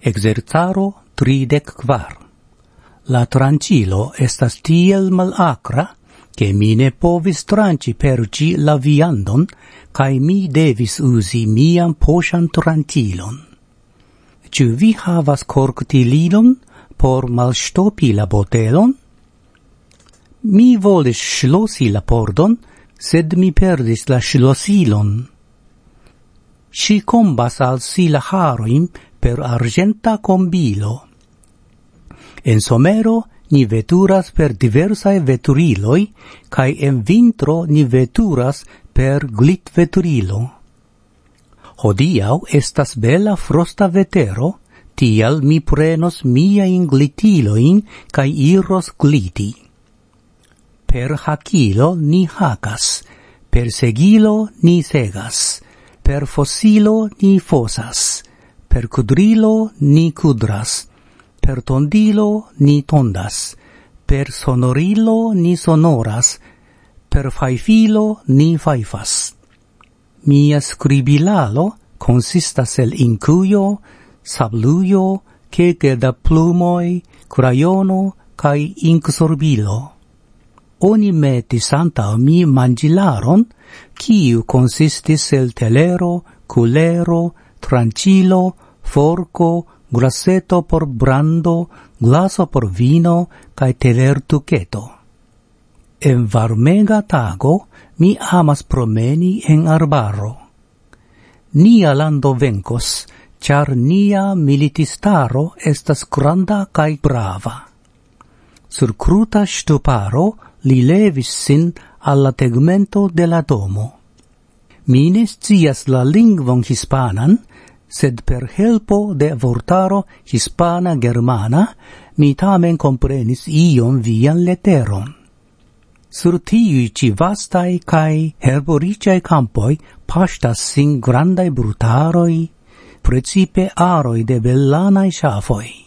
Exercaro 34. La tranĉilo estas tiel malakra, che mi ne povis tranĉi per ĝi la viandon, kaj mi devis uzi mian poŝan tranĉilon. Ĉu vi havas korktililon por malŝtopi la botelon? Mi volis ŝlosi la pordon, sed mi perdis la ŝlosilon. Ŝi kombas al si la harojn per arĝenta kombilo. En somero ni veturas per diversae veturiloi, kaj en vintro ni veturas per glitveturilo. Hodiaŭ estas bela frosta vetero, tial mi prenos miajn glitilojn kaj iros gliti. Per hakilo ni hakas, per segilo ni segas, per fossilo ni fosas, per kudrilo ni kudras, per tondilo ni tondas, per sonorilo ni sonoras, per fajfilo ni fajfas. Mia skribilalo konsistas el inkujo, sablujo, kelke da plumoj, krajono kaj inksorbilo. Oni metis antaŭ mi manĝilaron, kiu konsistis el telero, kulero, tranĉilo, forko, glaseto por brando, glaso por vino, kaj telertuketo. En varmega tago mi amas promeni en arbaro. Nia lando venkos, ĉar nia militistaro estas granda kaj brava. Sur kruta ŝtuparo li levis sin al la tegmento de la domo. Mi ne scias la lingvon hispanan, sed per helpo de vortaro hispana-germana mi tamen comprenis iom vian leteron. Sur tiui ci vastai cae herboriciae campoi pastas sin grandai brutaroi, precipe aroi de bellanai ŝafoj.